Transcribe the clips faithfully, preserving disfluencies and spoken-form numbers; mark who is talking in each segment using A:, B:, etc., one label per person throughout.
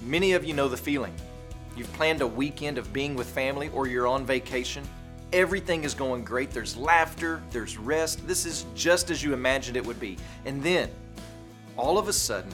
A: Many of you know the feeling. You've planned a weekend of being with family or you're on vacation. Everything is going great. There's laughter, there's rest. This is just as you imagined it would be. And then, all of a sudden,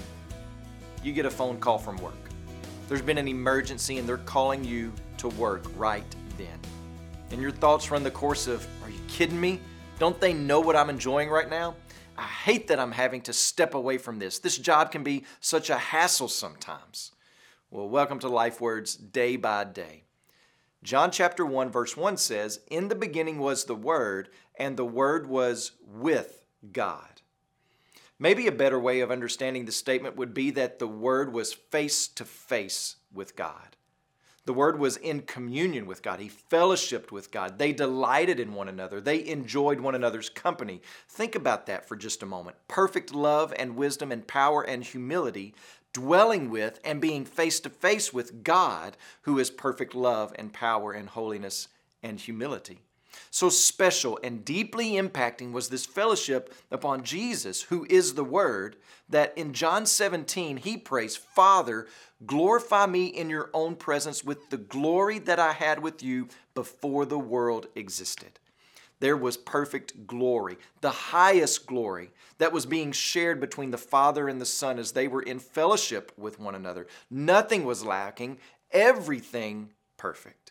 A: you get a phone call from work. There's been an emergency and they're calling you to work right then. And your thoughts run the course of, are you kidding me? Don't they know what I'm enjoying right now? I hate that I'm having to step away from this. This job can be such a hassle sometimes. Well, welcome to Life Words Day by Day. John chapter one verse one says, "In the beginning was the Word, and the Word was with God." Maybe a better way of understanding the statement would be that the Word was face to face with God. The Word was in communion with God. He fellowshiped with God. They delighted in one another. They enjoyed one another's company. Think about that for just a moment. Perfect love and wisdom and power and humility, dwelling with and being face to face with God, who is perfect love and power and holiness and humility. So special and deeply impacting was this fellowship upon Jesus, who is the Word, that in John seventeen, he prays, "Father, glorify me in your own presence with the glory that I had with you before the world existed." There was perfect glory, the highest glory that was being shared between the Father and the Son as they were in fellowship with one another. Nothing was lacking, everything perfect.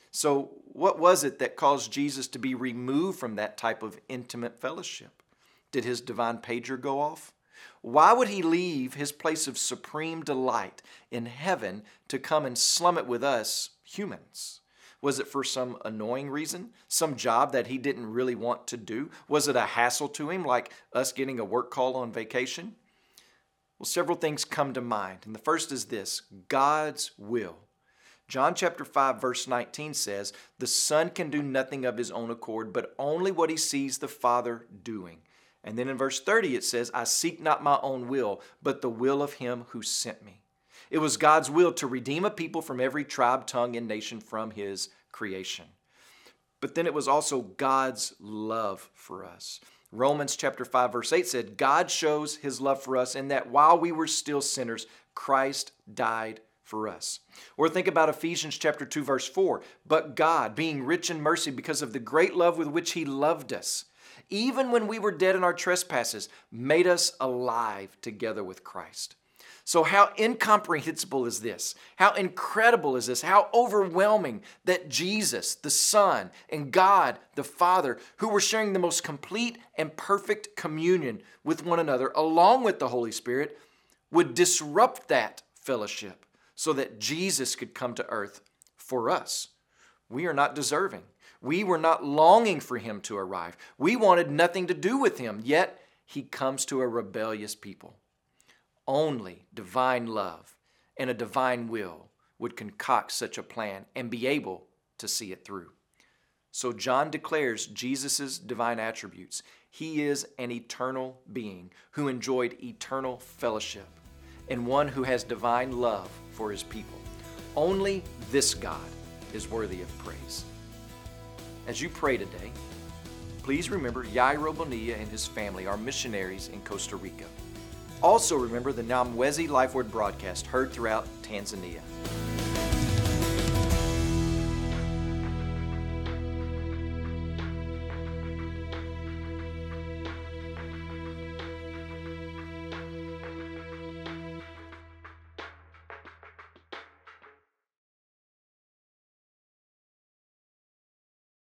A: So what was it that caused Jesus to be removed from that type of intimate fellowship? Did his divine pager go off? Why would he leave his place of supreme delight in heaven to come and slum it with us humans? Was it for some annoying reason? Some job that he didn't really want to do? Was it a hassle to him, like us getting a work call on vacation? Well, several things come to mind, and the first is this: God's will. John chapter five verse nineteen says, "The Son can do nothing of his own accord, but only what he sees the Father doing." And then in verse thirty it says, "I seek not my own will, but the will of him who sent me." It was God's will to redeem a people from every tribe, tongue, and nation from his creation. But then it was also God's love for us. Romans chapter five verse eight said, "God shows his love for us in that while we were still sinners, Christ died for us." Or think about Ephesians chapter two verse four, "But God, being rich in mercy because of the great love with which he loved us, even when we were dead in our trespasses, made us alive together with Christ." So how incomprehensible is this? How incredible is this? How overwhelming that Jesus, the Son, and God, the Father, who were sharing the most complete and perfect communion with one another, along with the Holy Spirit, would disrupt that fellowship so that Jesus could come to earth for us. We are not deserving. We were not longing for him to arrive. We wanted nothing to do with him, yet he comes to a rebellious people. Only divine love and a divine will would concoct such a plan and be able to see it through. So John declares Jesus' divine attributes. He is an eternal being who enjoyed eternal fellowship and one who has divine love for his people. Only this God is worthy of praise. As you pray today, please remember Yairo Bonilla and his family are missionaries in Costa Rica. Also remember the Nyamwezi Life Word broadcast heard throughout Tanzania.